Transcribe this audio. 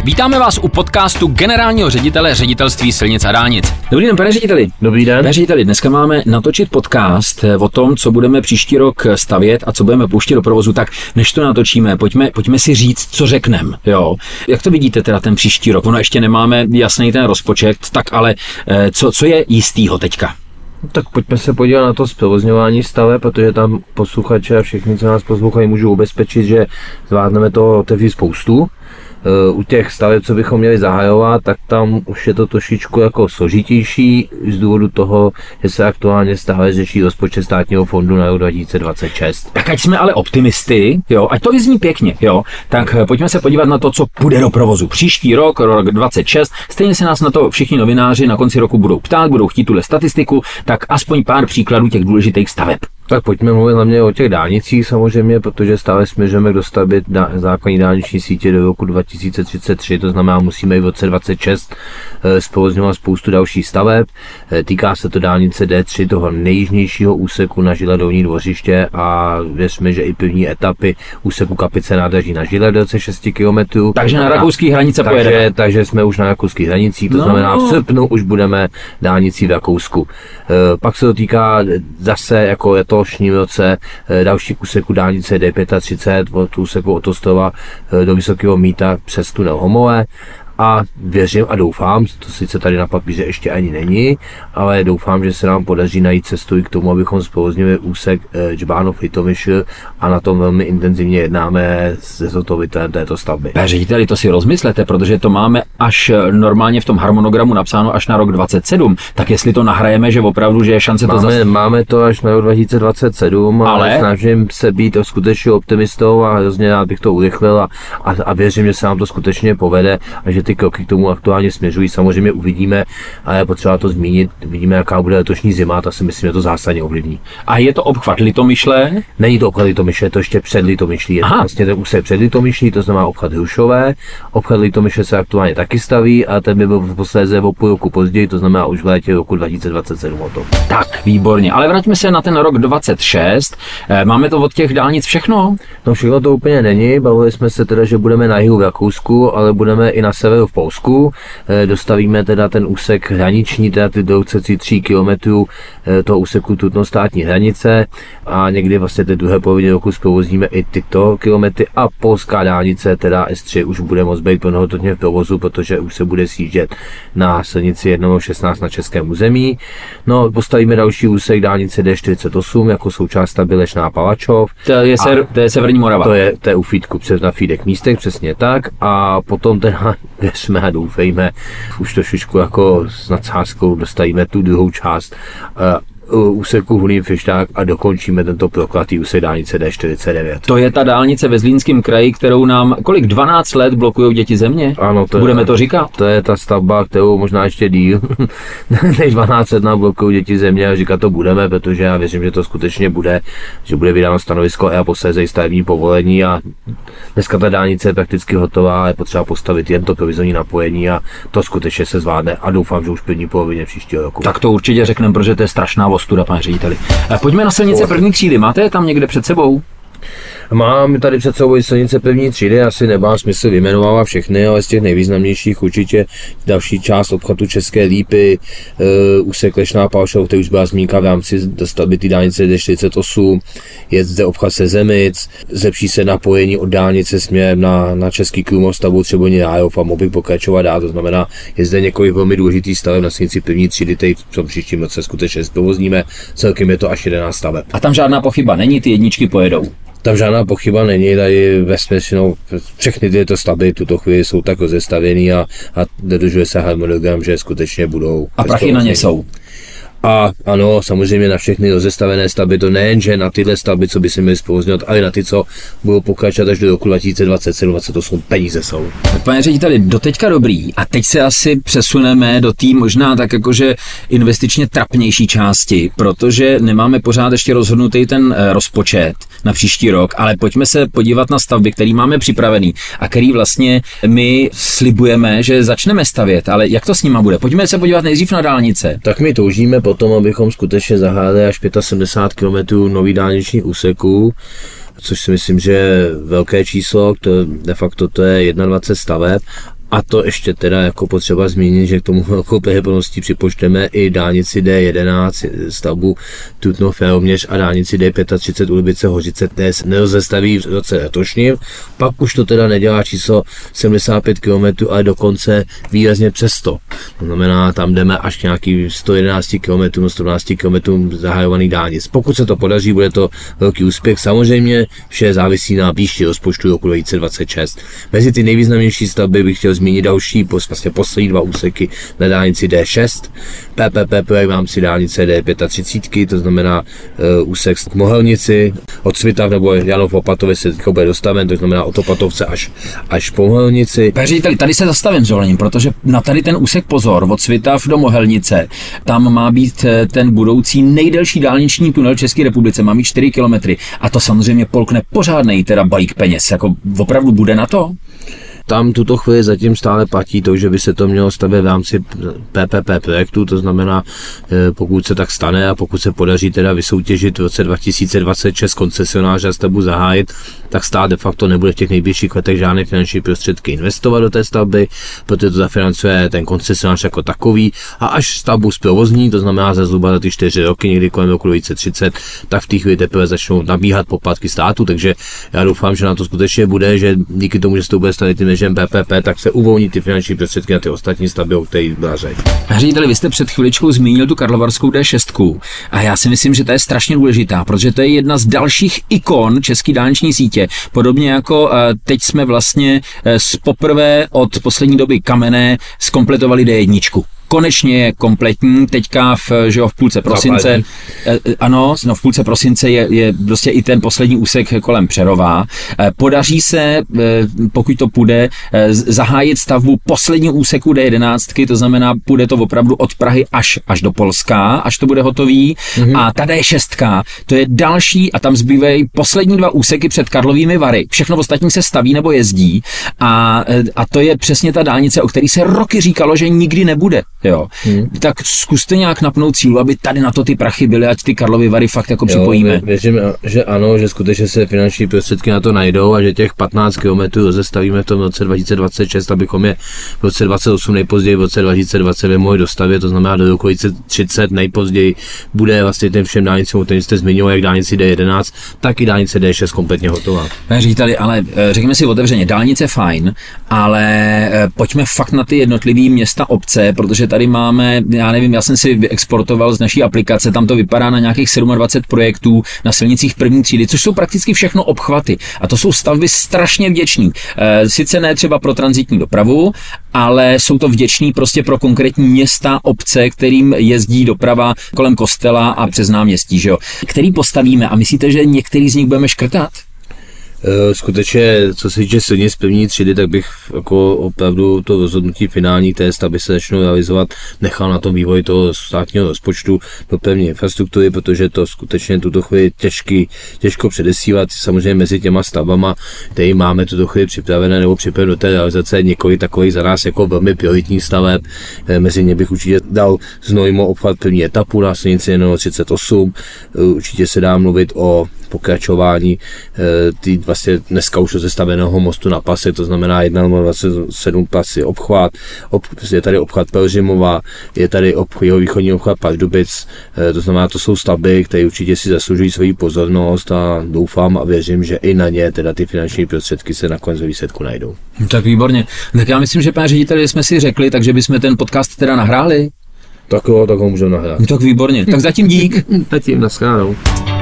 Vítáme vás u podcastu generálního ředitele Ředitelství silnic a dálnic. Dobrý den, pane řediteli. Dobrý den. Pane řediteli, dneska máme natočit podcast o tom, co budeme příští rok stavět a co budeme pouštět do provozu. Tak než to natočíme, pojďme si říct, co řekneme. Jo. Jak to vidíte teda ten příští rok? Ono ještě nemáme jasný ten rozpočet, tak ale co je jistýho teďka? Tak pojďme se podívat na to zprovozňování staveb, protože tam posluchače a všichni, co nás poslouchají, můžu ubezpečit, že zvládneme toho otevřít spoustu. U těch staveb, co bychom měli zahajovat, tak tam už je to trošičku jako složitější z důvodu toho, že se aktuálně stále řeší rozpočet státního fondu na rok 2026. Tak ať jsme ale optimisty, jo, ať to vyzní pěkně, jo, tak pojďme se podívat na to, co půjde do provozu. Příští rok 2026, stejně se nás na to všichni novináři na konci roku budou ptát, budou chtít tuhle statistiku, tak aspoň pár příkladů těch důležitých staveb. Tak pojďme mluvit hlavně o těch dálnicích samozřejmě, protože stále směřujeme k dostavbě základní dálniční sítě do roku 2033, to znamená, musíme i v roce 2026 zprovozňovat spoustu dalších staveb. Týká se to dálnice D3, toho nejjižnějšího úseku na Žile Dolní Dvořiště a věřme, že i první etapy úseku Kapice nádraží na Žile v délce 6 km. Takže na rakouských hranice pojedeme. Takže jsme už na rakouských hranicích, to znamená v srpnu už budeme dálnicí v Rakousku. Pak se to týká zase jako je to v roce další úseku dálnice D35 od úseku od Ostova do Vysokého Mýta přes tunel Homolé. A věřím a doufám, to sice tady na papíře ještě ani není, ale doufám, že se nám podaří najít cestu i k tomu, abychom zprovoznili úsek Džbánov-Litomyšl a na tom velmi intenzivně jednáme se zhotovitelem této stavby. Pane řediteli, to si rozmyslete, protože to máme až normálně v tom harmonogramu napsáno až na rok 27, tak jestli to nahrajeme, že opravdu, že je šance to Máme to až na rok 2027, ale snažím se být skutečně optimistou a hrozně rád bych to urychlil a věřím, že se nám to skutečně povede a že ty kroky k tomu aktuálně směřují, samozřejmě uvidíme, ale je potřeba to zmínit, vidíme, jaká bude letošní zima, ta si myslím, že to zásadně ovlivní. A je to obchvat Litomyšle? Není to obchvat Litomyšle, je to ještě před Litomyšlí. Je to vlastně ten úsek před Litomyšlí, to znamená obchvat Hrušové. Obchvat Litomyšle se aktuálně taky staví a ten by byl posléze o půl roku později, to znamená už v létě roku 2027 hotov. Tak, výborně. Ale vraťme se na ten rok 26. Máme to od těch dálnic všechno? No všechno to úplně není, bavili jsme se teda, že budeme na jihu v Rakousku, ale budeme i na severu v Polsku. Dostavíme teda ten úsek hraniční, teda ty dlouce 3 km toho úseku tutno-státní hranice a někdy vlastně té druhé polovině roku zprovozníme i tyto kilometry a polská dálnice, teda S3 už bude moct být plnohodnotně v provozu, protože už se bude sjíždět na silnici 1/16 na českém území. No, postavíme další úsek dálnice D48 jako součást stavby Lešná Palačov. To je severní Morava. To je u Fídku, na Fídek místech, přesně tak. A potom teda věřme a doufejme, už trošičku jako s nadsázkou dostavíme tu druhou část úseku Hulín-Fišták a dokončíme tento proklatý úsek dálnice D49. To je ta dálnice ve Zlínském kraji, kterou nám 12 let blokují Děti země? Ano, budeme to říkat? To je ta stavba, kterou možná ještě díl než 12 let nám blokují Děti země a říkat to budeme, protože já věřím, že to skutečně bude, že bude vydáno stanovisko a posléze i stavební povolení a dneska ta dálnice je prakticky hotová, je potřeba postavit jen to provizorní napojení a to skutečně se zvládne a doufám, že už v první polovině příštího roku. Tak to určitě řekneme, protože to je strašná ostuda, pane řediteli. Pojďme na silnice první třídy. Máte je tam někde před sebou? Mám tady před sebou silnice první třídy, asi nemá smysl vyjmenovávat všechny, ale z těch nejvýznamnějších určitě další část obchvatu České Lípy, úsek Lešná Palačov, který už byla zmínka v rámci dostavby té dálnice D48, je zde obchvat Sezemic, zlepší se napojení od dálnice směrem na Český Krumlov, stavbou Třeboní Rájov a mohl bych pokračovat dál, to znamená, je zde několik velmi důležitých staveb na silnici první třídy, který v tom příštím roce skutečně zprovozníme, celkem je to až 11 staveb. A tam žádná pochyba není, ty jedničky pojedou. Tam žádná pochyba není, tady ve smyslu, všechny tyto stavby tuto chvíli jsou tak rozestavěný a dodržuje se harmonogram, že skutečně budou. A prachy na ně jsou. A ano, samozřejmě na všechny rozestavené stavby, to nejenže na tyhle stavby, co by se měly zprovozňovat, ale na ty, co budou pokračovat až do roku 2027-2028, peníze jsou. Tak pane řediteli, doteďka dobrý. A teď se asi přesuneme do té možná tak jakože investičně trapnější části, protože nemáme pořád ještě rozhodnutý ten rozpočet na příští rok, ale pojďme se podívat na stavby, který máme připravený a který vlastně my slibujeme, že začneme stavět, ale jak to s nima bude? Pojďme se podívat nejdřív na dálnice. Tak my toužíme potom, abychom skutečně zahájili až 75 km nový dálničních úseků, což si myslím, že je velké číslo, de facto to je 21 staveb. A to ještě teda jako potřeba zmínit, že k tomu velkou plností připočteme i dálnici D11, stavbu Trutnov-Jaroměř a dálnici D35 Ulibice-Hořice, které se nerozestaví v roce letošním. Pak už to teda nedělá číslo 75 km, ale dokonce výrazně přes 100. To znamená, tam jdeme až k nějaký 111 km, 112 km zahajovaných dálnic. Pokud se to podaří, bude to velký úspěch. Samozřejmě vše závisí na výši rozpočtu roku 2026. Mezi ty nejvýznamnější stavby bych chtěl zmínit další, vlastně poslední 2 úseky na dálnici D6, PPP projekt v rámci dálnice D35, to znamená úsek k Mohelnici, od Svitav nebo Janov Opatovi se bude dostaven, to znamená od Opatovce až po Mohelnici. Řediteli, tady se zastavím s dovolením, protože na tady ten úsek pozor, od Svitav do Mohelnice, tam má být ten budoucí nejdelší dálniční tunel v České republice, má mít 4 kilometry a to samozřejmě polkne pořádnej teda balík peněz, jako opravdu bude na to? Tam tuto chvíli zatím stále platí to, že by se to mělo stavět v rámci PPP projektu, to znamená, pokud se tak stane a pokud se podaří teda vysoutěžit v roce 2026 koncesionáře a stavbu zahájit, tak stát de facto nebude v těch nejbližších letech žádné finanční prostředky investovat do té stavby, protože to zafinancuje ten koncesionář jako takový a až stavbu zprovozní, to znamená zhruba za ty 4 roky, někdy kolem roku 2030, tak v té chvíli teprve začnou nabíhat poplatky státu, takže já doufám, že na to skutečně bude, že díky tomu, že se to bude stavit tím nežem PPP, tak se uvolní ty finanční prostředky na ty ostatní stavby, o kterých byla řeč. Řediteli, vy jste před chviličkou zmínil tu karlovarskou D6 a já si myslím, že ta je strašně důležitá, protože to je jedna z dalších ikon české dálniční sítě. Podobně jako teď jsme vlastně poprvé od poslední doby Kamenné zkompletovali D1. Konečně je kompletní, teďka v půlce prosince, v půlce prosince je prostě i ten poslední úsek kolem Přerova. Podaří se, pokud to půjde, zahájit stavbu posledního úseku D11, to znamená, půjde to opravdu od Prahy až do Polska, až to bude hotový. A ta D6, to je další a tam zbývají poslední 2 úseky před Karlovými Vary. Všechno ostatní se staví nebo jezdí a to je přesně ta dálnice, o který se roky říkalo, že nikdy nebude. Jo. Tak zkuste nějak napnout cílu, aby tady na to ty prachy byly, ať ty Karlovy Vary fakt jako připojíme. Věřím, že ano, že skutečně se finanční prostředky na to najdou a že těch 15 km rozestavíme v tom roce 2026, abychom je v roce 2028 nejpozději v roce 2029 mohli dostavět, to znamená do roku 2030 nejpozději bude vlastně ten všem dálnicím, který jste zmiňoval, jak dálnici D11, tak i dálnice D6 kompletně hotová. Řediteli, ale řekněme si otevřeně, dálnice fajn, ale pojďme fakt na ty jednotlivé města, obce, protože tady máme, já nevím, já jsem si vyexportoval z naší aplikace, tam to vypadá na nějakých 27 projektů na silnicích první třídy, což jsou prakticky všechno obchvaty. A to jsou stavby strašně vděční. Sice ne třeba pro tranzitní dopravu, ale jsou to vděční prostě pro konkrétní města, obce, kterým jezdí doprava kolem kostela a přes náměstí, že jo? Který postavíme a myslíte, že některý z nich budeme škrtat? Skutečně, co se týče silnic první třídy, tak bych jako opravdu to rozhodnutí finální té stavby se začnou realizovat, nechal na tom vývoj toho státního rozpočtu do pevné infrastruktury, protože to skutečně tuto chvíli těžko předesílat. Samozřejmě mezi těma stavbama, které máme tuto chvíli připravené nebo připravené do té realizace, několik takových za nás jako velmi prioritních staveb. Mezi ně bych určitě dal Znojmo obchvat první etapu na silnici 38. Určitě se dá mluvit o pokračování vlastně dneska už rozestaveného mostu na pase, to znamená 1,27 pasy obchvat, je tady obchvat Pelřimova, je tady jeho východní obchvat Pardubic, to znamená, to jsou stavby, které určitě si zaslužují svoji pozornost a doufám a věřím, že i na ně teda ty finanční prostředky se nakonec ve výsledku najdou. Tak výborně. Tak já myslím, že pane řediteli, jsme si řekli, takže bychom ten podcast teda nahráli. Tak ho můžeme nahrát. Tak výborně. Tak zatím dík. Zatím, naschledanou.